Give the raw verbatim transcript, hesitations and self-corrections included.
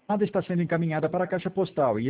está sendo encaminhada para a caixa postal e